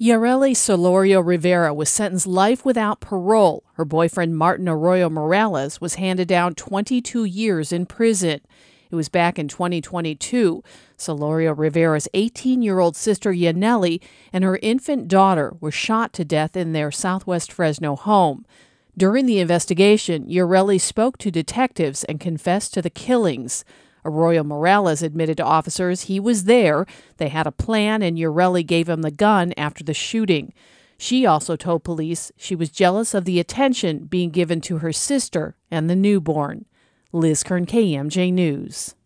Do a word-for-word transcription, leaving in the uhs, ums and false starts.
Yareli Solorio Rivera was sentenced life without parole. Her boyfriend, Martin Arroyo Morales, was handed down twenty-two years in prison. It was back in twenty twenty-two. Solorio Rivera's eighteen-year-old sister, Yaneli, and her infant daughter were shot to death in their Southwest Fresno home. During the investigation, Yareli spoke to detectives and confessed to the killings. Arroyo Morales admitted to officers he was there. They had a plan, and Yareli gave him the gun after the shooting. She also told police she was jealous of the attention being given to her sister and the newborn. Liz Kern, K M J News.